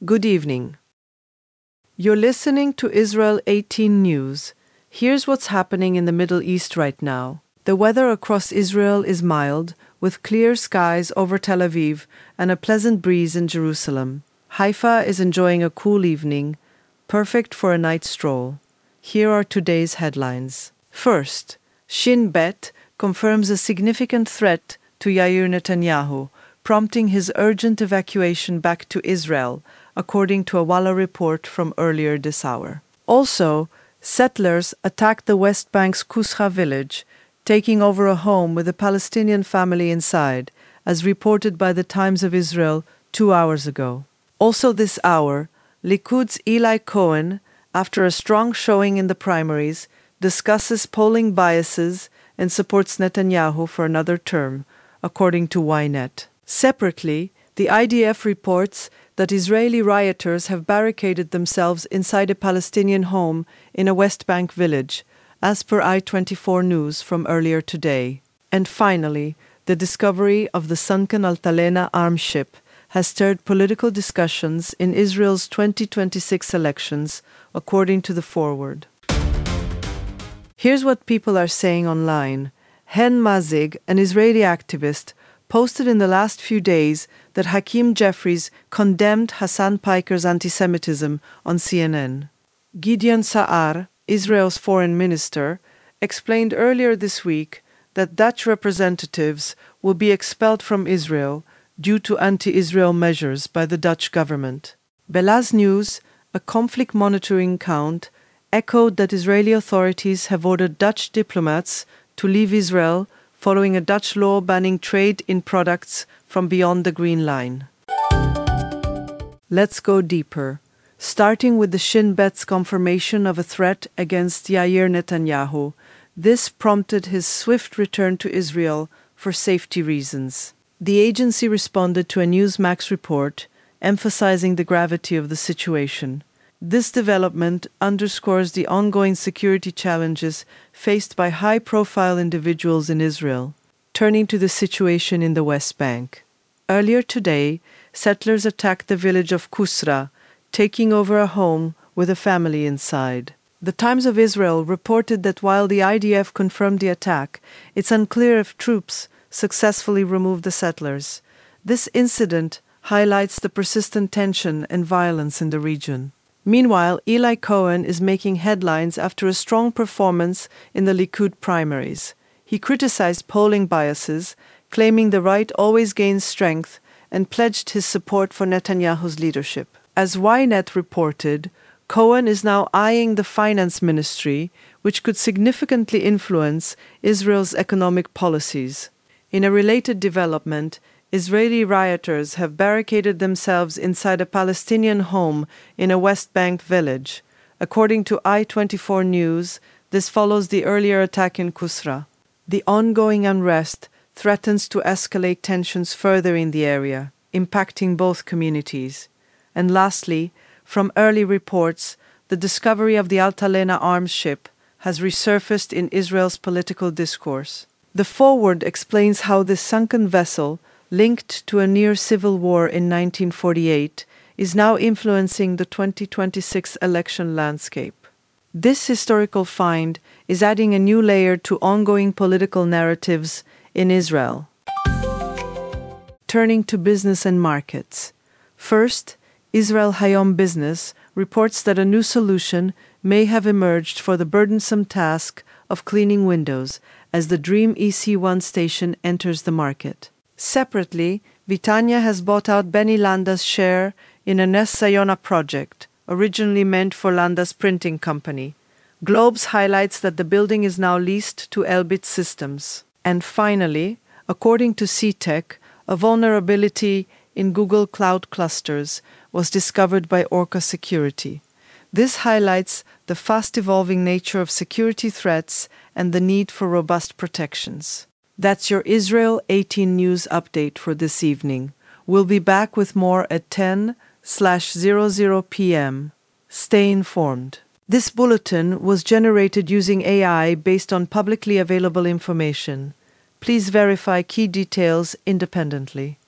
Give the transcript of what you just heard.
Good evening. You're listening to Israel 18 News. Here's what's happening in the Middle East right now. The weather across Israel is mild, with clear skies over Tel Aviv and a pleasant breeze in Jerusalem. Haifa is enjoying a cool evening, perfect for a night stroll. Here are today's headlines. First, Shin Bet confirms a significant threat to Yair Netanyahu, prompting his urgent evacuation back to Israel, according to a Walla report from earlier this hour. Also, settlers attacked the West Bank's Kusra village, taking over a home with a Palestinian family inside, as reported by the Times of Israel 2 hours ago. Also this hour, Likud's Eli Cohen, after a strong showing in the primaries, discusses polling biases and supports Netanyahu for another term, according to Ynet. Separately, the IDF reports that Israeli rioters have barricaded themselves inside a Palestinian home in a West Bank village, as per I-24 News from earlier today. And finally, the discovery of the sunken Altalena arms ship has stirred political discussions in Israel's 2026 elections, according to the Forward. Here's what people are saying online. Hen Mazig, an Israeli activist, posted in the last few days that Hakeem Jeffries condemned Hassan Piker's anti-Semitism on CNN. Gideon Sa'ar, Israel's foreign minister, explained earlier this week that Dutch representatives will be expelled from Israel due to anti-Israel measures by the Dutch government. Belaz News, a conflict monitoring account, echoed that Israeli authorities have ordered Dutch diplomats to leave Israel following a Dutch law banning trade in products from beyond the Green Line. Let's go deeper, starting with the Shin Bet's confirmation of a threat against Yair Netanyahu. This prompted his swift return to Israel for safety reasons. The agency responded to a Newsmax report emphasizing the gravity of the situation. This development underscores the ongoing security challenges faced by high-profile individuals in Israel. Turning to the situation in the West Bank. Earlier today, settlers attacked the village of Kusra, taking over a home with a family inside. The Times of Israel reported that while the IDF confirmed the attack, it's unclear if troops successfully removed the settlers. This incident highlights the persistent tension and violence in the region. Meanwhile, Eli Cohen is making headlines after a strong performance in the Likud primaries. He criticized polling biases, claiming the right always gains strength, and pledged his support for Netanyahu's leadership. As Ynet reported, Cohen is now eyeing the finance ministry, which could significantly influence Israel's economic policies. In a related development, Israeli rioters have barricaded themselves inside a Palestinian home in a West Bank village. According to I-24 News, this follows the earlier attack in Kusra. The ongoing unrest threatens to escalate tensions further in the area, impacting both communities. And lastly, from early reports, the discovery of the Altalena arms ship has resurfaced in Israel's political discourse. The Forward explains how this sunken vessel, linked to a near-civil war in 1948, is now influencing the 2026 election landscape. This historical find is adding a new layer to ongoing political narratives in Israel. Turning to business and markets. First, Israel Hayom Business reports that a new solution may have emerged for the burdensome task of cleaning windows as the Dream EC1 station enters the market. Separately, Vitania has bought out Benny Landa's share in a Ness Sayona project, originally meant for Landa's printing company. Globes highlights that the building is now leased to Elbit Systems. And finally, according to CTech, a vulnerability in Google Cloud clusters was discovered by Orca Security. This highlights the fast-evolving nature of security threats and the need for robust protections. That's your Israel 18 News update for this evening. We'll be back with more at 10/00 p.m. Stay informed. This bulletin was generated using AI based on publicly available information. Please verify key details independently.